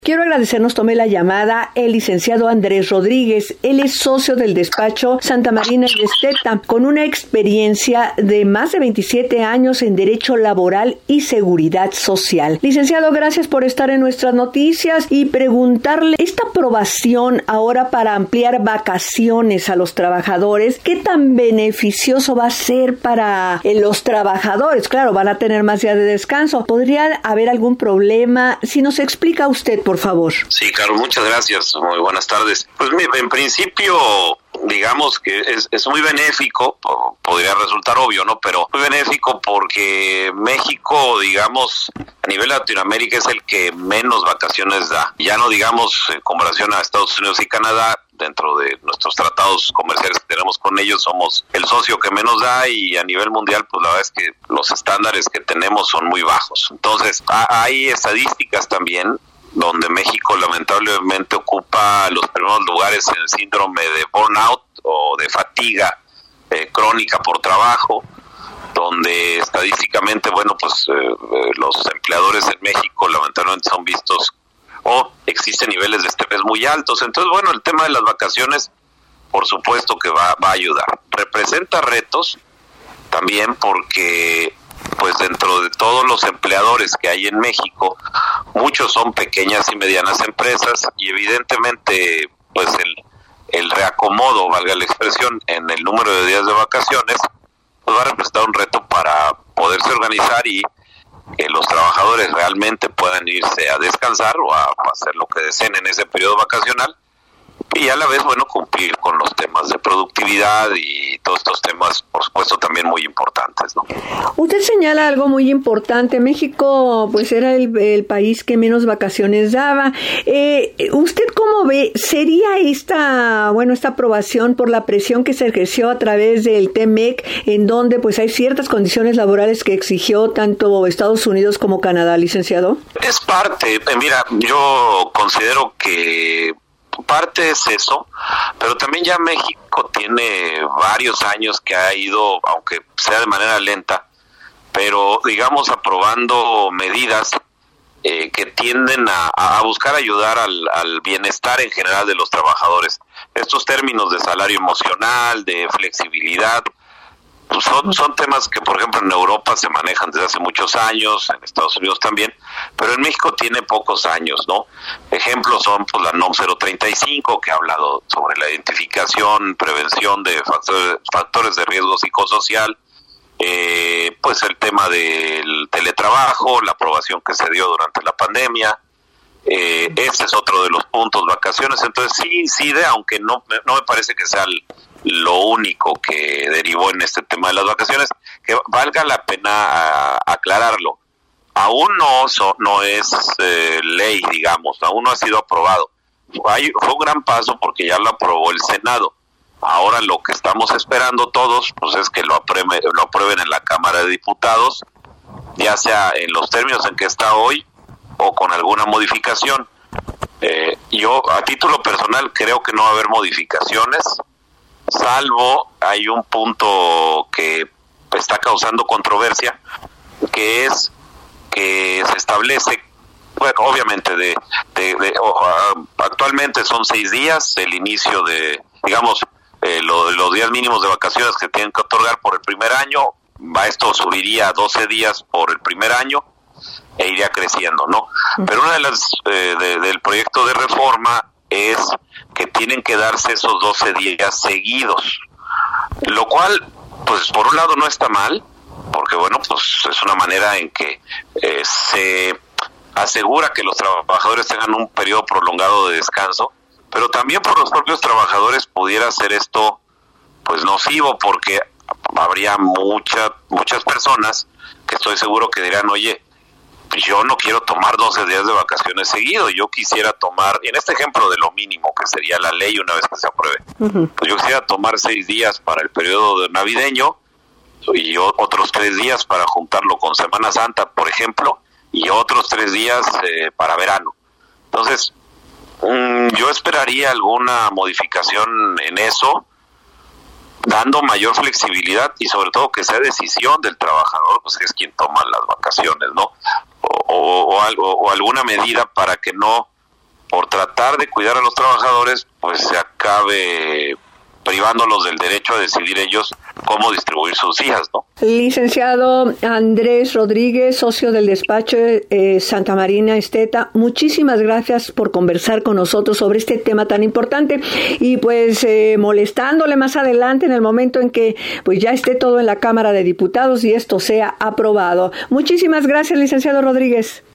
Quiero agradecer, nos tomé la llamada el licenciado Andrés Rodríguez. Él es socio del despacho Santa Marina y Esteta, con una experiencia de más de 27 años en Derecho Laboral y Seguridad Social. Licenciado, gracias por estar en nuestras noticias y preguntarle, esta aprobación ahora para ampliar vacaciones a los trabajadores, ¿qué tan beneficioso va a ser para los trabajadores? Claro, van a tener más días de descanso. ¿Podría haber algún problema? Si nos explica usted, por favor. Sí, Carlos, muchas gracias. Muy buenas tardes. Pues en principio, digamos que es muy benéfico, podría resultar obvio, ¿no? Pero muy benéfico porque México, digamos, a nivel Latinoamérica es el que menos vacaciones da. Ya no digamos en comparación a Estados Unidos y Canadá, dentro de nuestros tratados comerciales que tenemos con ellos, somos el socio que menos da, y a nivel mundial, pues la verdad es que los estándares que tenemos son muy bajos. Entonces, hay estadísticas también donde México lamentablemente ocupa los primeros lugares en el síndrome de burnout o de fatiga crónica por trabajo, donde estadísticamente, los empleadores en México lamentablemente son vistos o existen niveles de estrés muy altos. Entonces, el tema de las vacaciones, por supuesto que va a ayudar. Representa retos también porque pues dentro de todos los empleadores que hay en México, muchos son pequeñas y medianas empresas, y evidentemente pues el reacomodo, valga la expresión, en el número de días de vacaciones, pues va a representar un reto para poderse organizar y que los trabajadores realmente puedan irse a descansar o a hacer lo que deseen en ese periodo vacacional, y a la vez, cumplir con los temas de productividad y todos estos temas, por supuesto, también muy importantes, ¿no? Usted señala algo muy importante. México, pues, era el país que menos vacaciones daba. ¿Usted cómo ve? ¿Sería esta aprobación por la presión que se ejerció a través del TEMEC, en donde, pues, hay ciertas condiciones laborales que exigió tanto Estados Unidos como Canadá, licenciado? Es parte. Mira, yo considero que parte es eso, pero también ya México tiene varios años que ha ido, aunque sea de manera lenta, pero digamos aprobando medidas que tienden a buscar ayudar al bienestar en general de los trabajadores. Estos términos de salario emocional, de flexibilidad, pues son temas que, por ejemplo, en Europa se manejan desde hace muchos años, en Estados Unidos también, pero en México tiene pocos años, ¿no? Ejemplos son pues la NOM 035, que ha hablado sobre la identificación, prevención de factores de riesgo psicosocial, pues el tema del teletrabajo, la aprobación que se dio durante la pandemia. Ese es otro de los puntos, vacaciones. Entonces sí incide, aunque no me parece que sea lo único que derivó en este tema de las vacaciones, que valga la pena aclararlo. Aún no es ley, digamos, aún no ha sido aprobado. Fue un gran paso porque ya lo aprobó el Senado. Ahora lo que estamos esperando todos, pues, es que lo aprueben en la Cámara de Diputados, ya sea en los términos en que está hoy o con alguna modificación. Yo, a título personal, creo que no va a haber modificaciones, salvo hay un punto que está causando controversia, que es que se establece, obviamente actualmente son 6 días el inicio de, digamos, los días mínimos de vacaciones que tienen que otorgar por el primer año. Esto subiría a 12 días por el primer año e iría creciendo, ¿no? Pero una de las del proyecto de reforma es que tienen que darse esos 12 días seguidos, lo cual, pues, por un lado no está mal, porque, pues es una manera en que se asegura que los trabajadores tengan un periodo prolongado de descanso, pero también por los propios trabajadores pudiera ser esto, pues, nocivo, porque habría muchas personas que estoy seguro que dirán, oye, yo no quiero tomar 12 días de vacaciones seguidos, yo quisiera tomar, en este ejemplo de lo mínimo que sería la ley una vez que se apruebe, pues yo quisiera tomar 6 días para el periodo navideño y otros 3 días para juntarlo con Semana Santa, por ejemplo, y otros 3 días para verano. Entonces, yo esperaría alguna modificación en eso, dando mayor flexibilidad y sobre todo que sea decisión del trabajador, pues que es quien toma las vacaciones, ¿no? O alguna medida para que no por tratar de cuidar a los trabajadores, pues se acabe privándolos del derecho a decidir ellos cómo distribuir sus días, ¿no? Licenciado Andrés Rodríguez, socio del despacho Santa Marina Esteta, muchísimas gracias por conversar con nosotros sobre este tema tan importante y pues molestándole más adelante en el momento en que pues ya esté todo en la Cámara de Diputados y esto sea aprobado. Muchísimas gracias, licenciado Rodríguez.